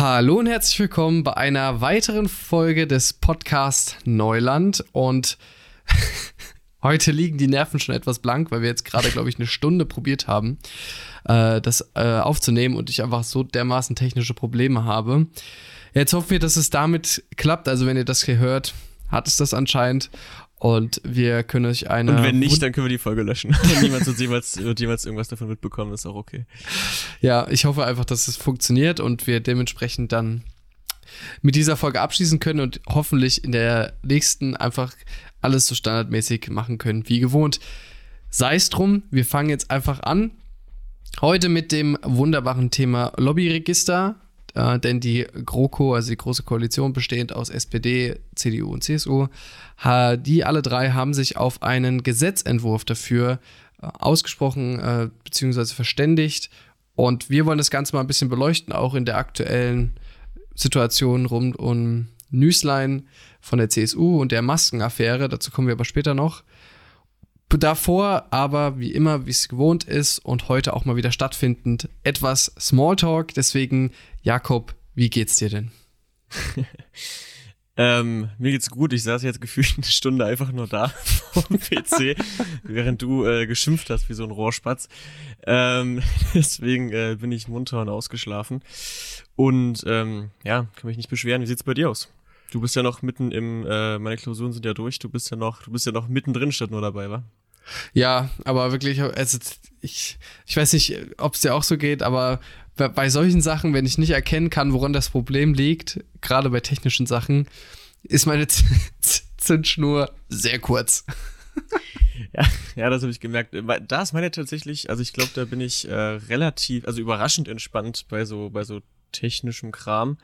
Hallo und herzlich willkommen bei einer weiteren Folge des Podcast Neuland. Und heute liegen die Nerven schon etwas blank, weil wir jetzt gerade, glaube ich, eine Stunde probiert haben, das aufzunehmen und ich einfach so dermaßen technische Probleme habe. Jetzt hoffen wir, dass es damit klappt. Also wenn ihr das hier hört, hat es das anscheinend. Und wir können euch eine... Und wenn nicht, dann können wir die Folge löschen. Niemand wird jemals irgendwas davon mitbekommen, das ist auch okay. Ja, ich hoffe einfach, dass es funktioniert und wir dementsprechend dann mit dieser Folge abschließen können und hoffentlich in der nächsten einfach alles so standardmäßig machen können wie gewohnt. Sei es drum, wir fangen jetzt einfach an. Heute mit dem wunderbaren Thema Lobbyregister. Denn die GroKo, also die Große Koalition, bestehend aus SPD, CDU und CSU, die alle drei haben sich auf einen Gesetzentwurf dafür ausgesprochen bzw. verständigt. Und wir wollen das Ganze mal ein bisschen beleuchten, auch in der aktuellen Situation rund um Nüßlein von der CSU und der Maskenaffäre. Dazu kommen wir aber später noch. Davor aber, wie immer, wie es gewohnt ist und heute auch mal wieder stattfindend, etwas Smalltalk. Deswegen, Jakob, wie geht's dir denn? Mir geht's gut. Ich saß jetzt gefühlt eine Stunde einfach nur da vorm PC, während du geschimpft hast wie so ein Rohrspatz. Deswegen bin ich munter und ausgeschlafen. Und kann mich nicht beschweren. Wie sieht's bei dir aus? Du bist ja noch mitten meine Klausuren sind ja durch. Du bist ja noch mittendrin statt nur dabei, wa? Ja, aber wirklich, also ich weiß nicht, ob es dir auch so geht, aber bei solchen Sachen, wenn ich nicht erkennen kann, woran das Problem liegt, gerade bei technischen Sachen, ist meine Zündschnur sehr kurz. Ja, das habe ich gemerkt. Da ist meine tatsächlich, also ich glaube, da bin ich relativ, also überraschend entspannt bei so technischem Kram.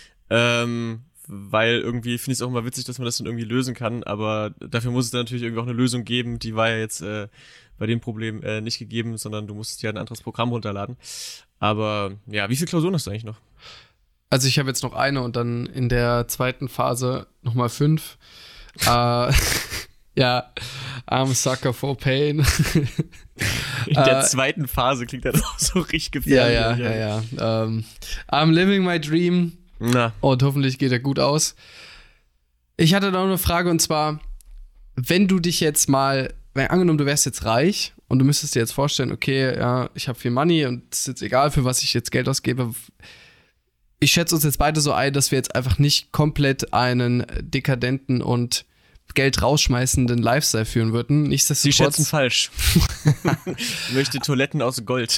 Weil irgendwie finde ich es auch immer witzig, dass man das dann irgendwie lösen kann, aber dafür muss es dann natürlich irgendwie auch eine Lösung geben, die war ja jetzt bei dem Problem nicht gegeben, sondern du musstest ja ein anderes Programm runterladen. Aber ja, wie viele Klausuren hast du eigentlich noch? Also ich habe jetzt noch eine und dann in der zweiten Phase nochmal 5. Ja, I'm a sucker for pain. In der zweiten Phase klingt das auch so richtig gefährlich. Ja. I'm living my dream. Na. Und hoffentlich geht er gut aus. Ich hatte noch eine Frage und zwar, wenn du dich jetzt mal, angenommen du wärst jetzt reich und du müsstest dir jetzt vorstellen, okay, ja, ich habe viel Money und es ist jetzt egal, für was ich jetzt Geld ausgebe. Ich schätze uns jetzt beide so ein, dass wir jetzt einfach nicht komplett einen dekadenten und Geld rausschmeißenden Lifestyle führen würden. Nichtsdestotrotz. Sie schätzen falsch. Ich möchte Toiletten aus Gold.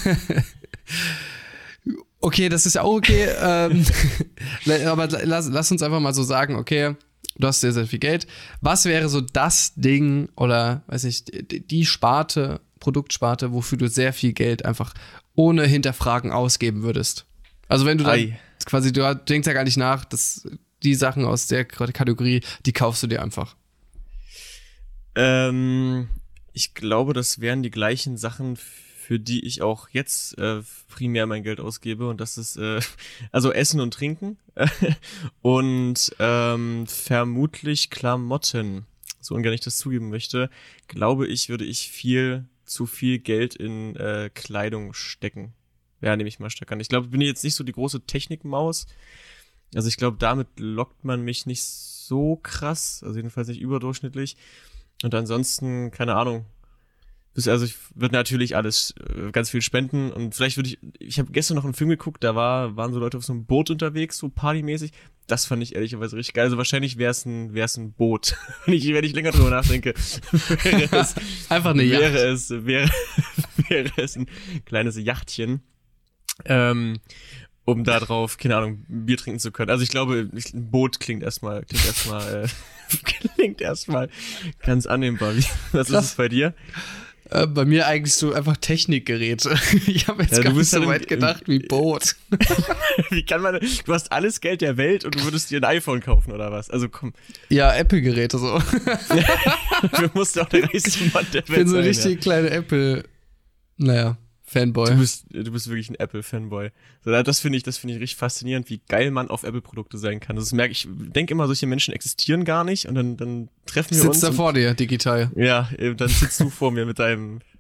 Okay, das ist ja auch okay, aber lass uns einfach mal so sagen, okay, du hast sehr, sehr viel Geld. Was wäre so das Ding oder, weiß nicht, die Produktsparte, wofür du sehr viel Geld einfach ohne Hinterfragen ausgeben würdest? Also wenn du dann quasi, du denkst ja gar nicht nach, dass die Sachen aus der Kategorie, die kaufst du dir einfach. Ich glaube, das wären die gleichen Sachen, für die ich auch jetzt primär mein Geld ausgebe, und das ist also Essen und Trinken und vermutlich Klamotten. So ungern ich das zugeben möchte, glaube ich, würde ich zu viel Geld in Kleidung stecken. Ja, nehme ich mal stark an. Ich glaube, ich bin jetzt nicht so die große Technikmaus. Also ich glaube, damit lockt man mich nicht so krass, also jedenfalls nicht überdurchschnittlich. Und ansonsten, keine Ahnung. Also ich würde natürlich alles ganz viel spenden, und vielleicht ich habe gestern noch einen Film geguckt, da waren so Leute auf so einem Boot unterwegs, so partymäßig. Das fand ich ehrlicherweise richtig geil. Also wahrscheinlich wär's ein Boot. wenn ich länger drüber nachdenke, wäre es einfach eine Yacht. Wäre es ein kleines Yachtchen, um da drauf, keine Ahnung, Bier trinken zu können. Also ich glaube, ein Boot klingt erstmal ganz annehmbar. Was ist es bei dir? Bei mir eigentlich so einfach Technikgeräte. Ich habe jetzt gar nicht so weit gedacht wie Boot. Wie kann man, du hast alles Geld der Welt und du würdest dir ein iPhone kaufen oder was? Also komm. Ja, Apple-Geräte so. Du musst auch der reichste Mann der Welt sein. Ich bin so ein richtig kleiner Apple, Fanboy. Du bist wirklich ein Apple-Fanboy. So, das finde ich richtig faszinierend, wie geil man auf Apple-Produkte sein kann. Das merke ich, denke immer, solche Menschen existieren gar nicht, und dann treffen wir uns. Sitzt da vor dir, digital. Ja, dann sitzt du vor mir mit deinem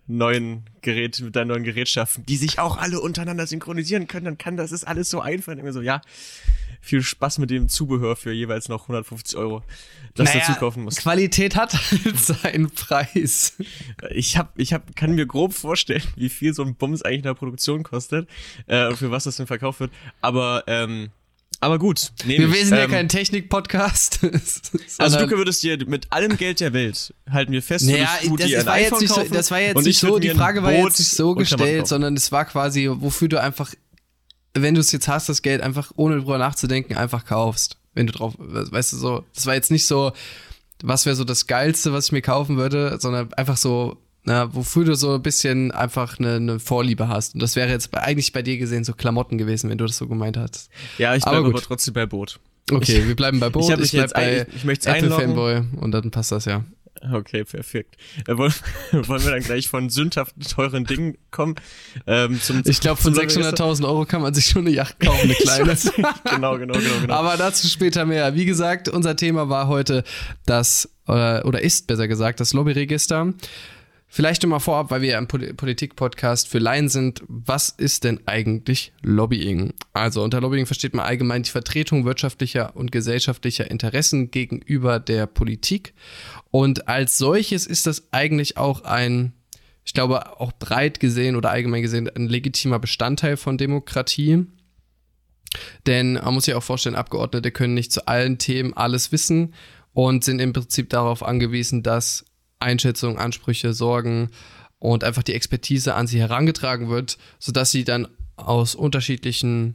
neuen Gerätschaften, die sich auch alle untereinander synchronisieren können, dann das ist alles so einfach. Und so, ja, viel Spaß mit dem Zubehör für jeweils noch 150 €, das dazu kaufen muss. Qualität hat halt seinen Preis. Kann mir grob vorstellen, wie viel so ein Bums eigentlich in der Produktion kostet, und für was das denn verkauft wird. Aber gut. Wir sind ja kein Technik-Podcast. Also du würdest dir mit allem Geld der Welt, halten wir fest, das war jetzt nicht so, die Frage war jetzt nicht so gestellt, sondern es war quasi, wofür du einfach, wenn du es jetzt hast, das Geld einfach, ohne drüber nachzudenken, einfach kaufst. Wenn du drauf, weißt du so, das war jetzt nicht so, was wäre so das Geilste, was ich mir kaufen würde, sondern einfach so, wofür du so ein bisschen einfach eine Vorliebe hast. Und das wäre jetzt eigentlich bei dir gesehen so Klamotten gewesen, wenn du das so gemeint hast. Ja, ich bleibe aber trotzdem bei Boot. Okay, wir bleiben bei Boot, ich bleib bei Apple-Fanboy und dann passt das ja. Okay, perfekt. Wollen wir dann gleich von sündhaften, teuren Dingen kommen? Ich glaube, von 600.000 € kann man sich schon eine Yacht kaufen, eine kleine. Genau. Aber dazu später mehr. Wie gesagt, unser Thema war heute oder ist besser gesagt, das Lobbyregister. Vielleicht nochmal vorab, weil wir ja im Politik-Podcast für Laien sind, was ist denn eigentlich Lobbying? Also unter Lobbying versteht man allgemein die Vertretung wirtschaftlicher und gesellschaftlicher Interessen gegenüber der Politik. Und als solches ist das eigentlich auch ich glaube auch breit gesehen oder allgemein gesehen, ein legitimer Bestandteil von Demokratie. Denn man muss sich auch vorstellen, Abgeordnete können nicht zu allen Themen alles wissen und sind im Prinzip darauf angewiesen, dass Einschätzungen, Ansprüche, Sorgen und einfach die Expertise an sie herangetragen wird, sodass sie dann aus unterschiedlichen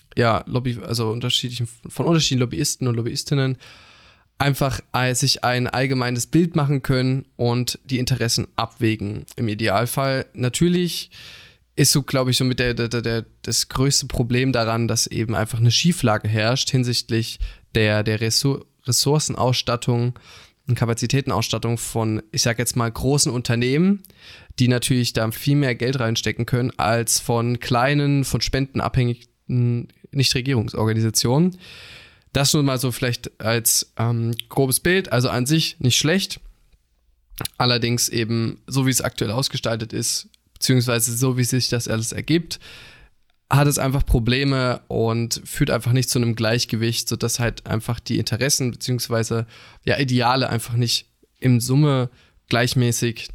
Lobbyisten und Lobbyistinnen einfach sich ein allgemeines Bild machen können und die Interessen abwägen. Im Idealfall natürlich ist so, glaube ich, so mit das größte Problem daran, dass eben einfach eine Schieflage herrscht hinsichtlich der Ressourcenausstattung und Kapazitätenausstattung von, ich sag jetzt mal, großen Unternehmen, die natürlich da viel mehr Geld reinstecken können, als von kleinen, von Spenden abhängigen Nichtregierungsorganisationen. Das nun mal so vielleicht als grobes Bild, also an sich nicht schlecht. Allerdings eben, so wie es aktuell ausgestaltet ist, beziehungsweise so wie sich das alles ergibt, hat es einfach Probleme und führt einfach nicht zu einem Gleichgewicht, sodass halt einfach die Interessen beziehungsweise Ideale einfach nicht im Summe gleichmäßig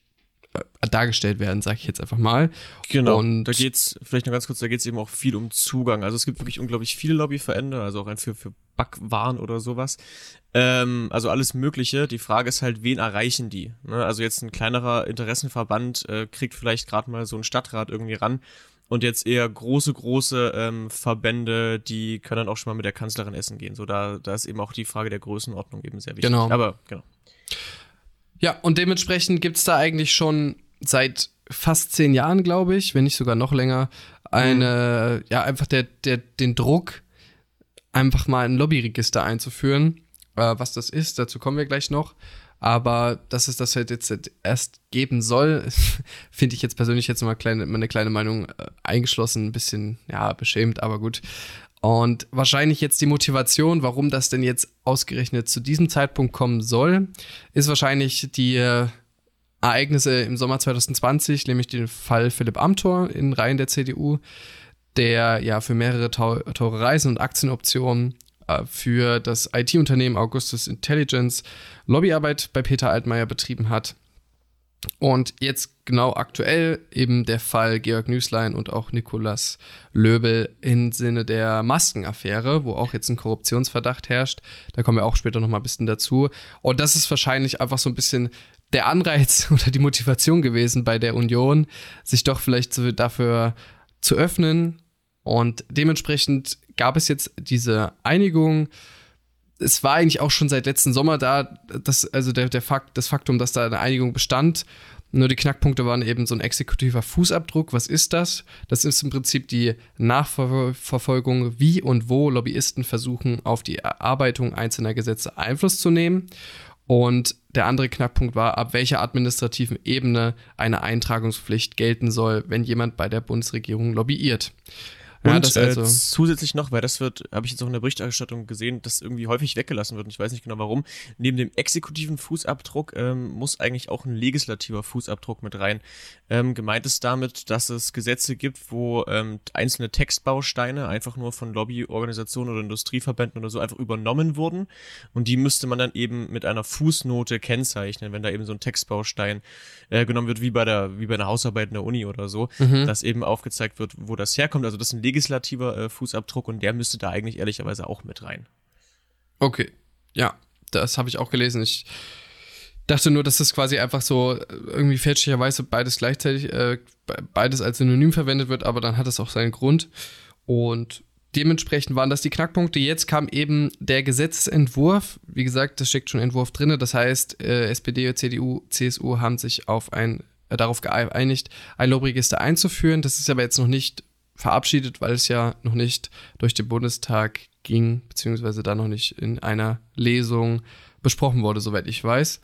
dargestellt werden, sage ich jetzt einfach mal. Genau, und da geht's eben auch viel um Zugang. Also es gibt wirklich unglaublich viele Lobbyverbände, also auch für Backwaren oder sowas. Also alles Mögliche. Die Frage ist halt, wen erreichen die? Ne? Also jetzt ein kleinerer Interessenverband kriegt vielleicht gerade mal so einen Stadtrat irgendwie ran. Und jetzt eher große Verbände, die können dann auch schon mal mit der Kanzlerin essen gehen. So, da ist eben auch die Frage der Größenordnung eben sehr wichtig. Genau. Aber genau. Ja, und dementsprechend gibt's da eigentlich schon seit fast 10 Jahren, glaube ich, wenn nicht sogar noch länger, einfach den Druck, einfach mal ein Lobbyregister einzuführen. Was das ist, dazu kommen wir gleich noch. Aber dass es das halt jetzt erst geben soll, finde ich jetzt persönlich jetzt mal eine kleine Meinung eingeschlossen, ein bisschen, beschämt, aber gut. Und wahrscheinlich jetzt die Motivation, warum das denn jetzt ausgerechnet zu diesem Zeitpunkt kommen soll, ist wahrscheinlich die Ereignisse im Sommer 2020, nämlich den Fall Philipp Amthor in Reihen der CDU, der für mehrere teure Reisen und Aktienoptionen für das IT-Unternehmen Augustus Intelligence Lobbyarbeit bei Peter Altmaier betrieben hat. Und jetzt genau aktuell eben der Fall Georg Nüßlein und auch Nikolaus Löbel im Sinne der Maskenaffäre, wo auch jetzt ein Korruptionsverdacht herrscht. Da kommen wir auch später noch mal ein bisschen dazu. Und das ist wahrscheinlich einfach so ein bisschen der Anreiz oder die Motivation gewesen bei der Union, sich doch vielleicht dafür zu öffnen. Und dementsprechend gab es jetzt diese Einigung. Es war eigentlich auch schon seit letzten Sommer da, das Faktum, dass da eine Einigung bestand. Nur die Knackpunkte waren eben so ein exekutiver Fußabdruck. Was ist das? Das ist im Prinzip die Nachverfolgung, wie und wo Lobbyisten versuchen, auf die Erarbeitung einzelner Gesetze Einfluss zu nehmen. Und der andere Knackpunkt war, ab welcher administrativen Ebene eine Eintragungspflicht gelten soll, wenn jemand bei der Bundesregierung lobbyiert. Ja, Und das also, zusätzlich noch, weil das habe ich jetzt auch in der Berichterstattung gesehen, dass irgendwie häufig weggelassen wird und ich weiß nicht genau warum, neben dem exekutiven Fußabdruck muss eigentlich auch ein legislativer Fußabdruck mit rein. Gemeint ist damit, dass es Gesetze gibt, wo einzelne Textbausteine einfach nur von Lobbyorganisationen oder Industrieverbänden oder so einfach übernommen wurden und die müsste man dann eben mit einer Fußnote kennzeichnen, wenn da eben so ein Textbaustein genommen wird, wie bei einer Hausarbeit in der Uni oder so, dass eben aufgezeigt wird, wo das herkommt. Also das ist ein legislativer Fußabdruck und der müsste da eigentlich ehrlicherweise auch mit rein. okay, ja, das habe ich auch gelesen. Ich dachte nur, dass das quasi einfach so irgendwie fälschlicherweise beides gleichzeitig, beides als Synonym verwendet wird, aber dann hat es auch seinen Grund. Und dementsprechend waren das die Knackpunkte. Jetzt kam eben der Gesetzentwurf. Wie gesagt, das steckt schon Entwurf drin. Das heißt, SPD, CDU, CSU haben sich darauf geeinigt, ein Lobbyregister einzuführen. Das ist aber jetzt noch nicht verabschiedet, weil es ja noch nicht durch den Bundestag ging, beziehungsweise da noch nicht in einer Lesung besprochen wurde, soweit ich weiß.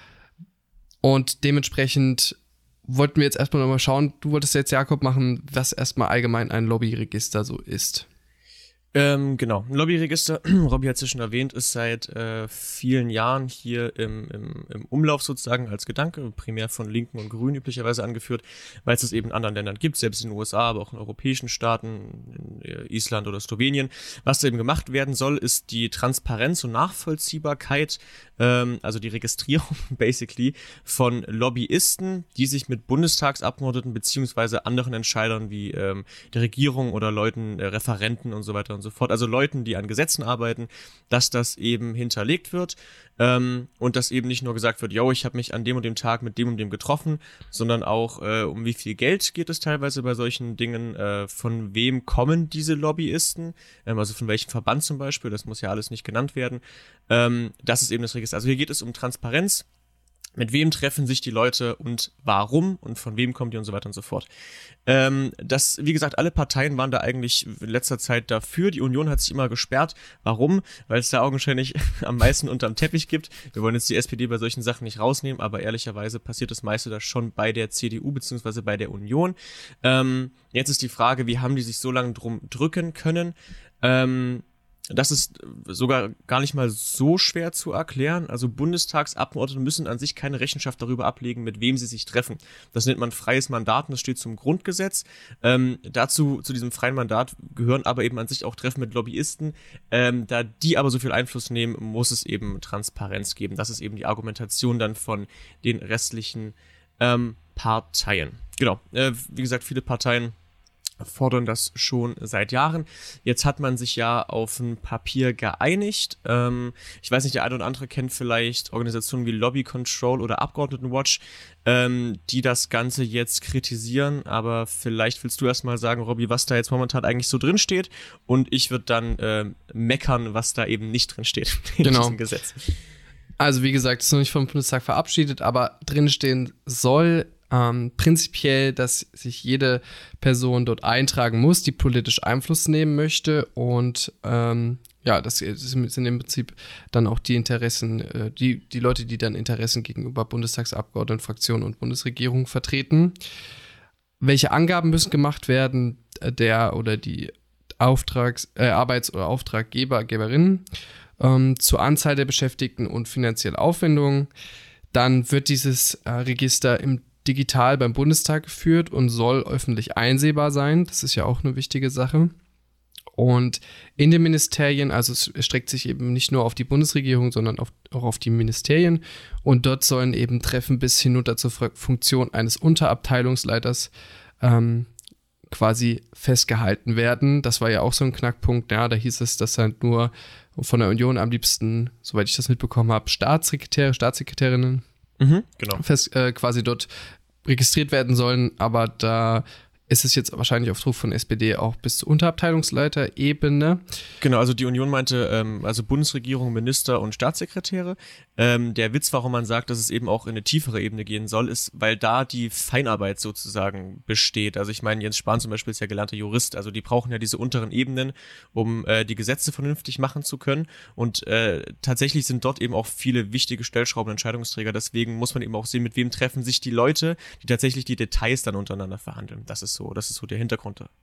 Und dementsprechend wollten wir jetzt erstmal nochmal schauen, du wolltest jetzt, Jakob, machen, was erstmal allgemein ein Lobbyregister so ist. Genau, ein Lobbyregister, Robby hat es ja schon erwähnt, ist seit vielen Jahren hier im Umlauf sozusagen als Gedanke, primär von Linken und Grünen üblicherweise angeführt, weil es eben in anderen Ländern gibt, selbst in den USA, aber auch in europäischen Staaten, in Island oder Slowenien. Was da eben gemacht werden soll, ist die Transparenz und Nachvollziehbarkeit, also die Registrierung basically von Lobbyisten, die sich mit Bundestagsabgeordneten beziehungsweise anderen Entscheidern wie der Regierung oder Leuten, Referenten und so weiter und so fort, also Leuten, die an Gesetzen arbeiten, dass das eben hinterlegt wird und dass eben nicht nur gesagt wird, yo, ich habe mich an dem und dem Tag mit dem und dem getroffen, sondern auch um wie viel Geld geht es teilweise bei solchen Dingen, von wem kommen diese Lobbyisten, also von welchem Verband zum Beispiel, das muss ja alles nicht genannt werden, das ist eben das Register. Also hier geht es um Transparenz, mit wem treffen sich die Leute und warum und von wem kommen die und so weiter und so fort. Wie gesagt, alle Parteien waren da eigentlich in letzter Zeit dafür. Die Union hat sich immer gesperrt. Warum? Weil es da augenscheinlich am meisten unterm Teppich gibt. Wir wollen jetzt die SPD bei solchen Sachen nicht rausnehmen, aber ehrlicherweise passiert das meiste da schon bei der CDU bzw. bei der Union. Jetzt ist die Frage, wie haben die sich so lange drum drücken können? Das ist sogar gar nicht mal so schwer zu erklären. Also Bundestagsabgeordnete müssen an sich keine Rechenschaft darüber ablegen, mit wem sie sich treffen. Das nennt man freies Mandat und das steht zum Grundgesetz. Zu diesem freien Mandat gehören aber eben an sich auch Treffen mit Lobbyisten. Da die aber so viel Einfluss nehmen, muss es eben Transparenz geben. Das ist eben die Argumentation dann von den restlichen Parteien. Genau, wie gesagt, viele Parteien fordern das schon seit Jahren. Jetzt hat man sich ja auf ein Papier geeinigt. Ich weiß nicht, der eine oder andere kennt vielleicht Organisationen wie Lobby Control oder Abgeordnetenwatch, die das Ganze jetzt kritisieren. Aber vielleicht willst du erst mal sagen, Robby, was da jetzt momentan eigentlich so drin steht. Und ich würde dann meckern, was da eben nicht drin steht in diesem Gesetz. Also wie gesagt, es ist noch nicht vom Bundestag verabschiedet, aber drinstehen soll prinzipiell, dass sich jede Person dort eintragen muss, die politisch Einfluss nehmen möchte und das sind im Prinzip dann auch die Interessen, die Leute, die dann Interessen gegenüber Bundestagsabgeordneten, Fraktionen und Bundesregierung vertreten. Welche Angaben müssen gemacht werden, der oder die Arbeits- oder Auftraggeberinnen zur Anzahl der Beschäftigten und finanzielle Aufwendungen. Dann wird dieses Register digital beim Bundestag geführt und soll öffentlich einsehbar sein. Das ist ja auch eine wichtige Sache. Und in den Ministerien, also es erstreckt sich eben nicht nur auf die Bundesregierung, sondern auch auf die Ministerien. Und dort sollen eben Treffen bis hinunter zur Funktion eines Unterabteilungsleiters quasi festgehalten werden. Das war ja auch so ein Knackpunkt. Ja, da hieß es, dass halt nur von der Union am liebsten, soweit ich das mitbekommen habe, Staatssekretärinnen genau. Quasi dort registriert werden sollen, aber da ist es jetzt wahrscheinlich auf Druck von SPD auch bis zur Unterabteilungsleiterebene. Genau, also die Union meinte, also Bundesregierung, Minister und Staatssekretäre. Der Witz, warum man sagt, dass es eben auch in eine tiefere Ebene gehen soll, ist, weil da die Feinarbeit sozusagen besteht. Also ich meine, Jens Spahn zum Beispiel ist ja gelernter Jurist, also die brauchen ja diese unteren Ebenen, um die Gesetze vernünftig machen zu können. Und tatsächlich sind dort eben auch viele wichtige Stellschrauben, Entscheidungsträger. Deswegen muss man eben auch sehen, mit wem treffen sich die Leute, die tatsächlich die Details dann untereinander verhandeln. Das ist so der Hintergrund da.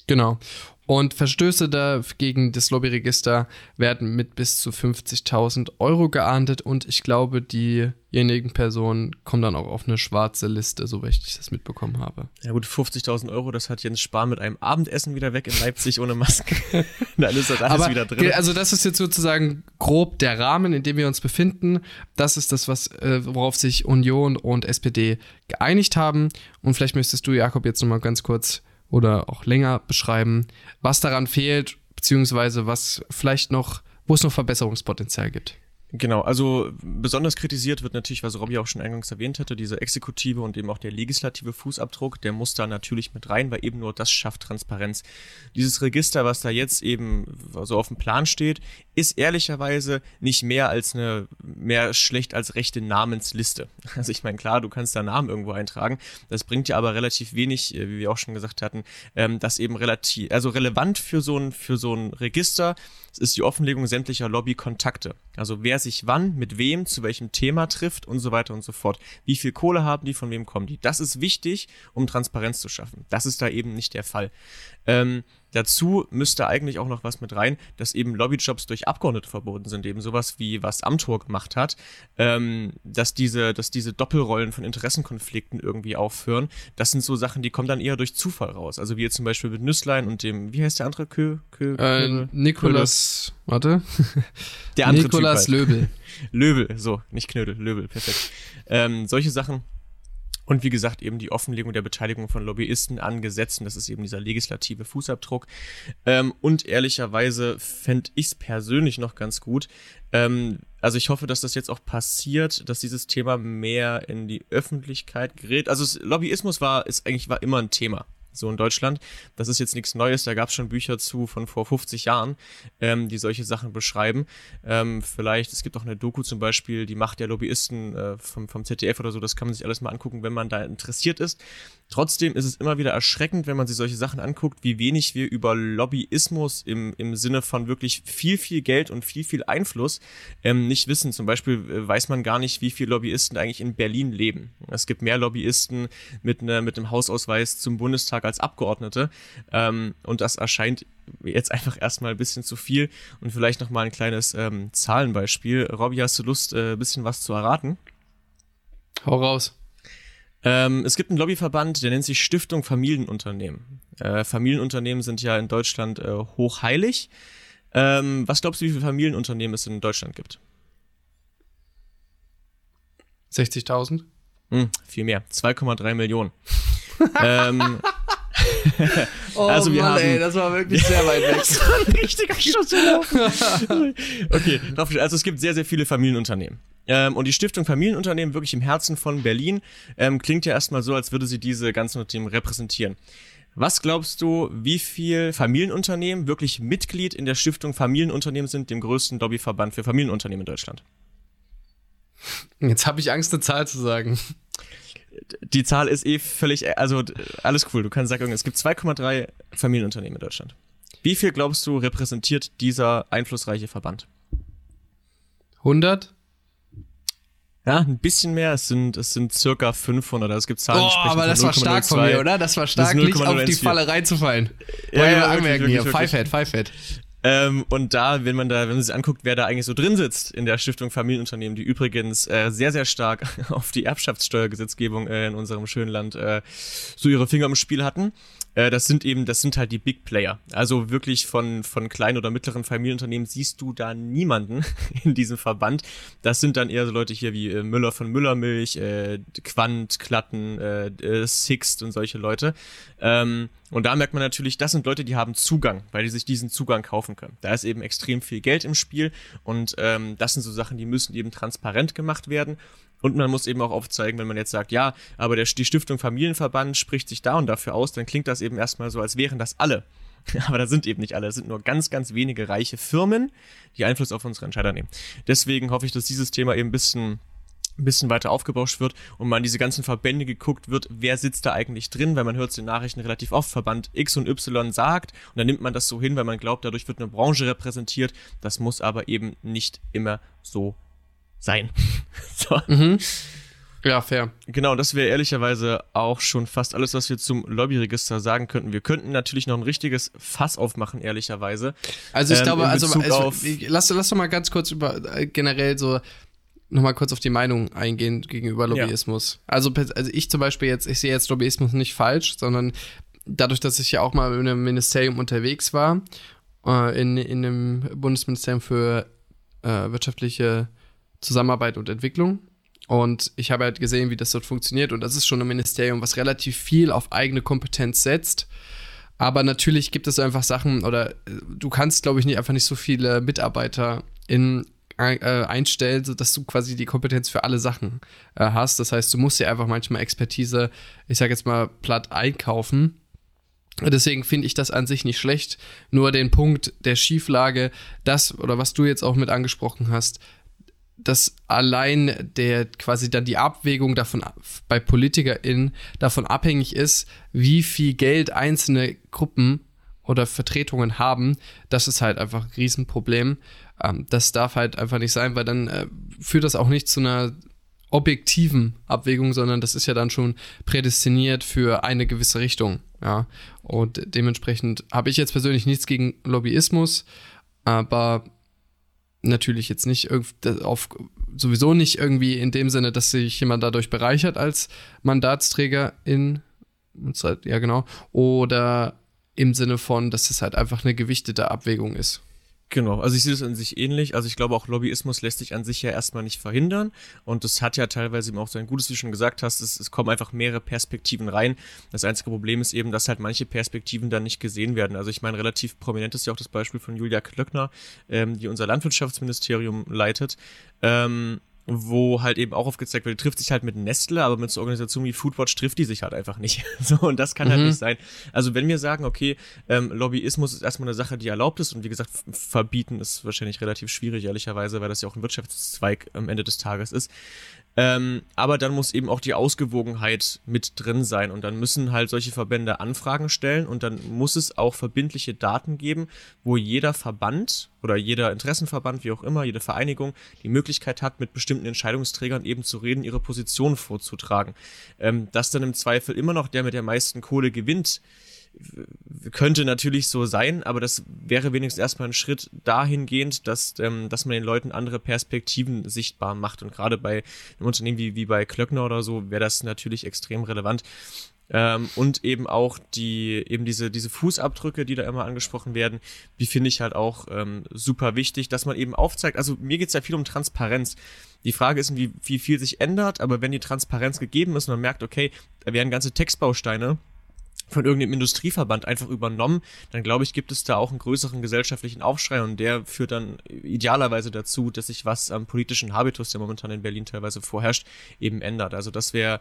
Genau. Und Verstöße dagegen das Lobbyregister werden mit bis zu 50.000 Euro geahndet und ich glaube, diejenigen Personen kommen dann auch auf eine schwarze Liste, soweit ich das mitbekommen habe. Ja gut, 50.000 Euro, das hat Jens Spahn mit einem Abendessen wieder weg in Leipzig ohne Maske. Dann ist das alles wieder drin. Also das ist jetzt sozusagen grob der Rahmen, in dem wir uns befinden. Das ist das, worauf sich Union und SPD geeinigt haben. Und vielleicht möchtest du, Jakob, jetzt nochmal ganz kurz oder auch länger beschreiben, was daran fehlt, beziehungsweise was vielleicht noch, wo es noch Verbesserungspotenzial gibt. Genau, also besonders kritisiert wird natürlich, was Robby auch schon eingangs erwähnt hatte, dieser exekutive und eben auch der legislative Fußabdruck, der muss da natürlich mit rein, weil eben nur das schafft Transparenz. Dieses Register, was da jetzt eben so auf dem Plan steht, ist ehrlicherweise nicht mehr schlecht als rechte Namensliste. Also ich meine, klar, du kannst da Namen irgendwo eintragen, das bringt ja aber relativ wenig, wie wir auch schon gesagt hatten, das eben relevant für so ein Register, das ist die Offenlegung sämtlicher Lobbykontakte. Also wer sich wann, mit wem, zu welchem Thema trifft und so weiter und so fort. Wie viel Kohle haben die, von wem kommen die? Das ist wichtig, um Transparenz zu schaffen. Das ist da eben nicht der Fall. Dazu müsste eigentlich auch noch was mit rein, dass eben Lobbyjobs durch Abgeordnete verboten sind, eben sowas wie was Amthor gemacht hat, dass diese Doppelrollen von Interessenkonflikten irgendwie aufhören. Das sind so Sachen, die kommen dann eher durch Zufall raus. Also wie jetzt zum Beispiel mit Nüsslein und dem, wie heißt der andere? Nikolaus, warte. Der andere Nikolaus Typ halt. Löbel. Löbel, so, nicht Knödel, Löbel, perfekt. Solche Sachen. Und wie gesagt, eben die Offenlegung der Beteiligung von Lobbyisten an Gesetzen, das ist eben dieser legislative Fußabdruck. Und ehrlicherweise fände ich es persönlich noch ganz gut. Also ich hoffe, dass das jetzt auch passiert, dass dieses Thema mehr in die Öffentlichkeit gerät. Also Lobbyismus war immer ein Thema. So in Deutschland. Das ist jetzt nichts Neues, da gab es schon Bücher von vor 50 Jahren, die solche Sachen beschreiben. Es gibt auch eine Doku zum Beispiel, die Macht der Lobbyisten vom ZDF oder so, das kann man sich alles mal angucken, wenn man da interessiert ist. Trotzdem ist es immer wieder erschreckend, wenn man sich solche Sachen anguckt, wie wenig wir über Lobbyismus im Sinne von wirklich viel, viel Geld und viel, viel Einfluss nicht wissen. Zum Beispiel weiß man gar nicht, wie viele Lobbyisten eigentlich in Berlin leben. Es gibt mehr Lobbyisten mit einem Hausausweis zum Bundestag als Abgeordnete. Und das erscheint jetzt einfach erstmal ein bisschen zu viel. Und vielleicht nochmal ein kleines Zahlenbeispiel. Robby, hast du Lust, ein bisschen was zu erraten? Hau raus. Es gibt einen Lobbyverband, der nennt sich Stiftung Familienunternehmen. Familienunternehmen sind ja in Deutschland hochheilig. Was glaubst du, wie viele Familienunternehmen es in Deutschland gibt? 60.000? Viel mehr. 2,3 Millionen. Also wir haben, das war wirklich sehr weit weg. Das war ein richtiger Schuss. Okay, also es gibt sehr, sehr viele Familienunternehmen. Und die Stiftung Familienunternehmen, wirklich im Herzen von Berlin, klingt ja erstmal so, als würde sie diese ganzen Unternehmen repräsentieren. Was glaubst du, wie viel Familienunternehmen wirklich Mitglied in der Stiftung Familienunternehmen sind, dem größten Lobbyverband für Familienunternehmen in Deutschland? Jetzt habe ich Angst, eine Zahl zu sagen. Die Zahl ist völlig, also alles cool, du kannst sagen, es gibt 2,3 Familienunternehmen in Deutschland. Wie viel glaubst du repräsentiert dieser einflussreiche Verband? 100? Ja, ein bisschen mehr, es sind circa 500, also es gibt Zahlen, die sprechen aber das war stark von mir, oder? Das war stark, nicht auf die Falle reinzufallen. Wollen wir anmerken hier, Fivehead. Und da, wenn man sich anguckt, wer da eigentlich so drin sitzt in der Stiftung Familienunternehmen, die übrigens sehr, sehr stark auf die Erbschaftssteuergesetzgebung in unserem schönen Land so ihre Finger im Spiel hatten, das sind halt die Big Player. Also wirklich von kleinen oder mittleren Familienunternehmen siehst du da niemanden in diesem Verband. Das sind dann eher so Leute hier wie Müller von Müllermilch, Quandt, Klatten, Sixt und solche Leute. Und da merkt man natürlich, das sind Leute, die haben Zugang, weil die sich diesen Zugang kaufen können. Da ist eben extrem viel Geld im Spiel und das sind so Sachen, die müssen eben transparent gemacht werden. Und man muss eben auch aufzeigen, wenn man jetzt sagt, ja, aber die Stiftung Familienverband spricht sich da und dafür aus, dann klingt das eben erstmal so, als wären das alle. Aber das sind eben nicht alle. Es sind nur ganz, ganz wenige reiche Firmen, die Einfluss auf unsere Entscheider nehmen. Deswegen hoffe ich, dass dieses Thema eben ein bisschen weiter aufgebauscht wird und man diese ganzen Verbände geguckt wird, wer sitzt da eigentlich drin, weil man hört es in den Nachrichten relativ oft, Verband X und Y sagt und dann nimmt man das so hin, weil man glaubt, dadurch wird eine Branche repräsentiert. Das muss aber eben nicht immer so sein. So. Ja, fair. Genau, das wäre ehrlicherweise auch schon fast alles, was wir zum Lobbyregister sagen könnten. Wir könnten natürlich noch ein richtiges Fass aufmachen, ehrlicherweise. Also ich glaube, lass doch mal ganz kurz über generell so nochmal kurz auf die Meinung eingehen gegenüber Lobbyismus. Ja. Also ich zum Beispiel ich sehe jetzt Lobbyismus nicht falsch, sondern dadurch, dass ich ja auch mal in einem Ministerium unterwegs war, in einem Bundesministerium für wirtschaftliche Zusammenarbeit und Entwicklung. Und ich habe halt gesehen, wie das dort funktioniert. Und das ist schon ein Ministerium, was relativ viel auf eigene Kompetenz setzt. Aber natürlich gibt es einfach Sachen, oder du kannst, glaube ich, einfach nicht so viele Mitarbeiter einstellen, sodass du quasi die Kompetenz für alle Sachen hast. Das heißt, du musst dir einfach manchmal Expertise, ich sage jetzt mal, platt einkaufen. Deswegen finde ich das an sich nicht schlecht. Nur den Punkt der Schieflage, oder was du jetzt auch mit angesprochen hast, dass allein quasi dann die Abwägung davon bei PolitikerInnen davon abhängig ist, wie viel Geld einzelne Gruppen oder Vertretungen haben, das ist halt einfach ein Riesenproblem. Das darf halt einfach nicht sein, weil dann führt das auch nicht zu einer objektiven Abwägung, sondern das ist ja dann schon prädestiniert für eine gewisse Richtung. Ja. Und dementsprechend habe ich jetzt persönlich nichts gegen Lobbyismus, aber natürlich jetzt nicht sowieso nicht irgendwie in dem Sinne, dass sich jemand dadurch bereichert als Mandatsträger ja genau, oder im Sinne von, dass es halt einfach eine gewichtete Abwägung ist. Genau, also ich sehe das an sich ähnlich. Also ich glaube auch Lobbyismus lässt sich an sich ja erstmal nicht verhindern und das hat ja teilweise eben auch sein Gutes, wie du schon gesagt hast, es kommen einfach mehrere Perspektiven rein. Das einzige Problem ist eben, dass halt manche Perspektiven dann nicht gesehen werden. Also ich meine, relativ prominent ist ja auch das Beispiel von Julia Klöckner, die unser Landwirtschaftsministerium leitet, wo halt eben auch aufgezeigt wird, die trifft sich halt mit Nestle, aber mit so Organisationen wie Foodwatch trifft die sich halt einfach nicht. So, und das kann halt nicht sein. Also wenn wir sagen, okay, Lobbyismus ist erstmal eine Sache, die erlaubt ist und wie gesagt, verbieten ist wahrscheinlich relativ schwierig, ehrlicherweise, weil das ja auch ein Wirtschaftszweig am Ende des Tages ist. Aber dann muss eben auch die Ausgewogenheit mit drin sein und dann müssen halt solche Verbände Anfragen stellen und dann muss es auch verbindliche Daten geben, wo jeder Verband oder jeder Interessenverband, wie auch immer, jede Vereinigung die Möglichkeit hat, mit bestimmten Entscheidungsträgern eben zu reden, ihre Position vorzutragen. Dass dann im Zweifel immer noch der mit der meisten Kohle gewinnt, könnte natürlich so sein, aber das wäre wenigstens erstmal ein Schritt dahingehend, dass man den Leuten andere Perspektiven sichtbar macht. Und gerade bei einem Unternehmen wie bei Klöckner oder so wäre das natürlich extrem relevant. Und eben auch diese Fußabdrücke, die da immer angesprochen werden, die finde ich halt auch super wichtig, dass man eben aufzeigt, also mir geht es ja viel um Transparenz. Die Frage ist, wie viel sich ändert, aber wenn die Transparenz gegeben ist und man merkt, okay, da werden ganze Textbausteine von irgendeinem Industrieverband einfach übernommen, dann glaube ich, gibt es da auch einen größeren gesellschaftlichen Aufschrei und der führt dann idealerweise dazu, dass sich was am politischen Habitus, der momentan in Berlin teilweise vorherrscht, eben ändert. Also das wäre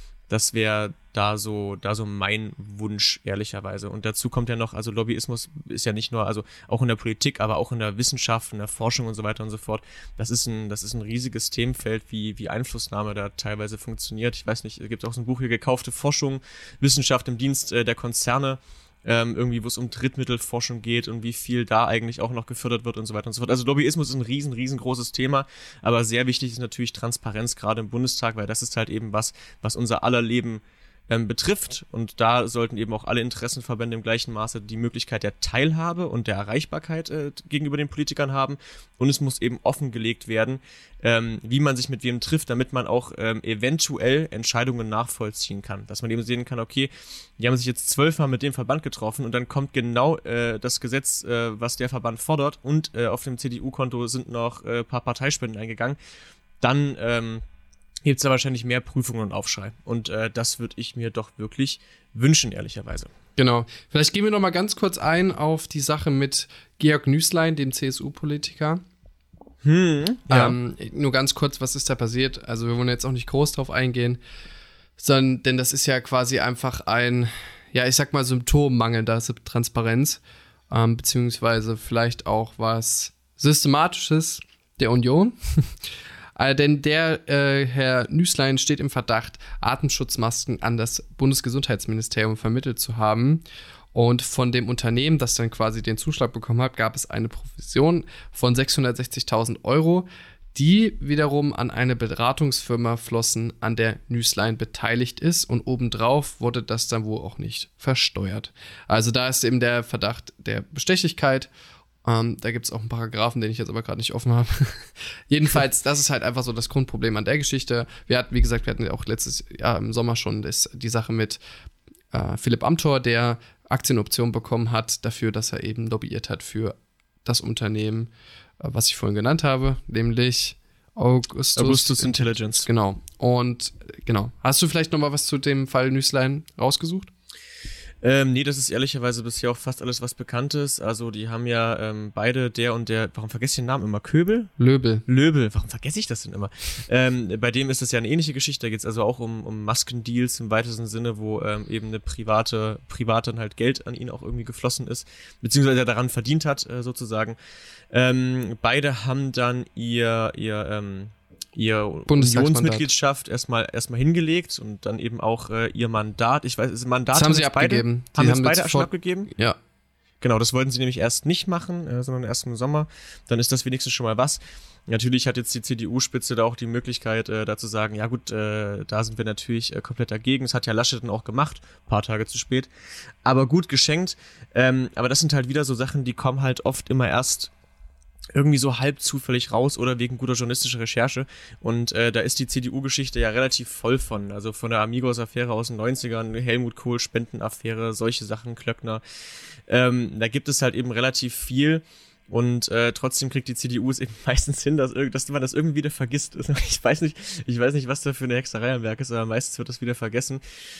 da so mein Wunsch, ehrlicherweise. Und dazu kommt ja noch, also Lobbyismus ist ja nicht nur, also auch in der Politik, aber auch in der Wissenschaft, in der Forschung und so weiter und so fort. Das ist ein riesiges Themenfeld, wie Einflussnahme da teilweise funktioniert. Ich weiß nicht, es gibt auch so ein Buch hier, Gekaufte Forschung, Wissenschaft im Dienst der Konzerne. Irgendwie, wo es um Drittmittelforschung geht und wie viel da eigentlich auch noch gefördert wird und so weiter und so fort. Also Lobbyismus ist ein riesengroßes Thema, aber sehr wichtig ist natürlich Transparenz, gerade im Bundestag, weil das ist halt eben was unser aller Leben betrifft und da sollten eben auch alle Interessenverbände im gleichen Maße die Möglichkeit der Teilhabe und der Erreichbarkeit gegenüber den Politikern haben und es muss eben offengelegt werden, wie man sich mit wem trifft, damit man auch eventuell Entscheidungen nachvollziehen kann, dass man eben sehen kann, okay, die haben sich jetzt 12-mal mit dem Verband getroffen und dann kommt genau das Gesetz, was der Verband fordert und auf dem CDU-Konto sind noch ein paar Parteispenden eingegangen, dann gibt es da wahrscheinlich mehr Prüfungen und Aufschrei. Und das würde ich mir doch wirklich wünschen, ehrlicherweise. Genau. Vielleicht gehen wir noch mal ganz kurz ein auf die Sache mit Georg Nüßlein, dem CSU-Politiker. Ja. Nur ganz kurz, was ist da passiert? Also wir wollen jetzt auch nicht groß drauf eingehen, denn das ist ja quasi einfach ein, ja, ich sag mal, Symptom mangelnder Transparenz, beziehungsweise vielleicht auch was Systematisches der Union. Denn der Herr Nüßlein steht im Verdacht, Atemschutzmasken an das Bundesgesundheitsministerium vermittelt zu haben. Und von dem Unternehmen, das dann quasi den Zuschlag bekommen hat, gab es eine Provision von 660.000 Euro, die wiederum an eine Beratungsfirma flossen, an der Nüßlein beteiligt ist, und obendrauf wurde das dann wohl auch nicht versteuert. Also da ist eben der Verdacht der Bestechlichkeit. Da gibt es auch einen Paragraphen, den ich jetzt aber gerade nicht offen habe. Jedenfalls, das ist halt einfach so das Grundproblem an der Geschichte. Wir hatten ja auch letztes Jahr im Sommer schon die Sache mit Philipp Amthor, der Aktienoptionen bekommen hat dafür, dass er eben lobbyiert hat für das Unternehmen, was ich vorhin genannt habe, nämlich Augustus Intelligence. Genau. Und genau. Hast du vielleicht noch mal was zu dem Fall Nüßlein rausgesucht? Nee, das ist ehrlicherweise bisher auch fast alles, was bekannt ist. Also die haben ja beide, der und der, warum vergesse ich den Namen immer? Köbel? Löbel, warum vergesse ich das denn immer? Bei dem ist das ja eine ähnliche Geschichte, da geht es also auch um Maskendeals im weitesten Sinne, wo eben eine Private halt Geld an ihn auch irgendwie geflossen ist, beziehungsweise er daran verdient hat, sozusagen. Beide haben dann ihr Unionsmitgliedschaft erstmal hingelegt und dann eben auch ihr Mandat. Ich weiß, das Mandat haben sie abgegeben. Haben jetzt beide schon abgegeben? Ja. Genau, das wollten sie nämlich erst nicht machen, sondern erst im Sommer. Dann ist das wenigstens schon mal was. Natürlich hat jetzt die CDU-Spitze da auch die Möglichkeit, da zu sagen, ja gut, da sind wir natürlich komplett dagegen. Das hat ja Laschet dann auch gemacht, ein paar Tage zu spät. Aber gut geschenkt. Aber das sind halt wieder so Sachen, die kommen halt oft immer erst irgendwie so halb zufällig raus oder wegen guter journalistischer Recherche. Und da ist die CDU-Geschichte ja relativ voll von. Also von der Amigos-Affäre aus den 90ern, Helmut Kohl-Spendenaffäre, solche Sachen, Klöckner. Da gibt es halt eben relativ viel. Und trotzdem kriegt die CDU es eben meistens hin, dass man das irgendwie wieder vergisst. Ich weiß nicht, was da für eine Hexerei am Werk ist, aber meistens wird das wieder vergessen.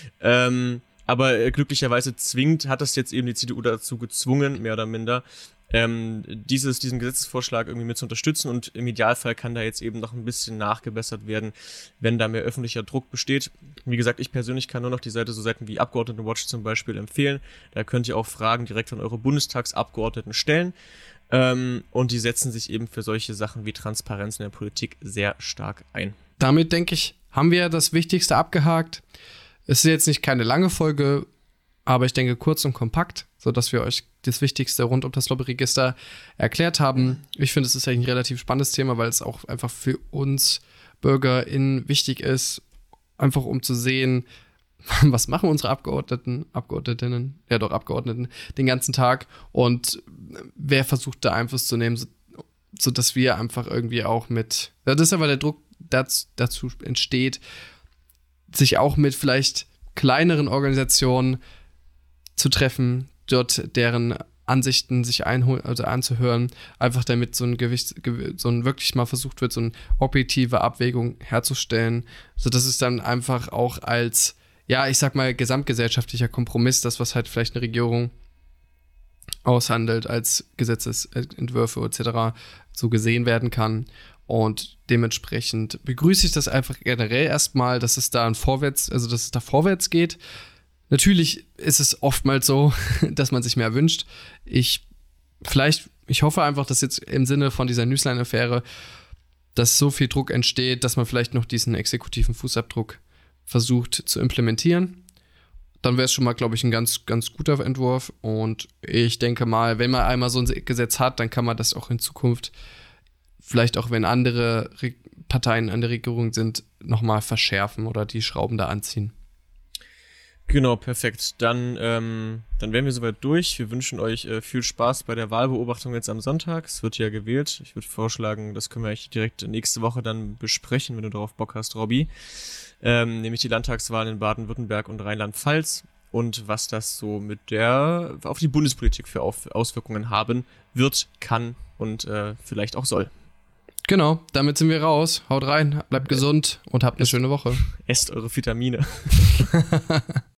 Aber glücklicherweise hat das jetzt eben die CDU dazu gezwungen, mehr oder minder, diesen Gesetzesvorschlag irgendwie mit zu unterstützen, und im Idealfall kann da jetzt eben noch ein bisschen nachgebessert werden, wenn da mehr öffentlicher Druck besteht. Wie gesagt, ich persönlich kann nur noch so Seiten wie Abgeordnetenwatch zum Beispiel empfehlen. Da könnt ihr auch Fragen direkt an eure Bundestagsabgeordneten stellen, und die setzen sich eben für solche Sachen wie Transparenz in der Politik sehr stark ein. Damit, denke ich, haben wir das Wichtigste abgehakt. Es ist jetzt nicht keine lange Folge, aber ich denke kurz und kompakt, sodass wir euch das Wichtigste rund um das Lobbyregister erklärt haben. Ich finde, es ist eigentlich ein relativ spannendes Thema, weil es auch einfach für uns BürgerInnen wichtig ist, einfach um zu sehen, was machen unsere Abgeordneten den ganzen Tag und wer versucht da Einfluss zu nehmen, sodass wir einfach irgendwie auch das ist aber der Druck dazu entsteht, sich auch mit vielleicht kleineren Organisationen zu treffen, dort deren Ansichten sich anzuhören, einfach damit wirklich mal versucht wird, so eine objektive Abwägung herzustellen, sodass es dann einfach auch als, ja, ich sag mal, gesamtgesellschaftlicher Kompromiss, das, was halt vielleicht eine Regierung aushandelt, als Gesetzesentwürfe etc. so gesehen werden kann. Und dementsprechend begrüße ich das einfach generell erstmal, dass es da vorwärts geht. Natürlich ist es oftmals so, dass man sich mehr wünscht. Ich hoffe einfach, dass jetzt im Sinne von dieser Nüßlein-Affäre, dass so viel Druck entsteht, dass man vielleicht noch diesen exekutiven Fußabdruck versucht zu implementieren. Dann wäre es schon mal, glaube ich, ein ganz, ganz guter Entwurf. Und ich denke mal, wenn man einmal so ein Gesetz hat, dann kann man das auch in Zukunft, vielleicht auch wenn andere Parteien an der Regierung sind, nochmal verschärfen oder die Schrauben da anziehen. Genau, perfekt. Dann wären wir soweit durch. Wir wünschen euch viel Spaß bei der Wahlbeobachtung jetzt am Sonntag. Es wird ja gewählt. Ich würde vorschlagen, das können wir eigentlich direkt nächste Woche dann besprechen, wenn du darauf Bock hast, Robby. Nämlich die Landtagswahlen in Baden-Württemberg und Rheinland-Pfalz und was das so auf die Bundespolitik für Auswirkungen haben wird, kann und vielleicht auch soll. Genau, damit sind wir raus. Haut rein, bleibt gesund und habt eine schöne Woche. Esst eure Vitamine.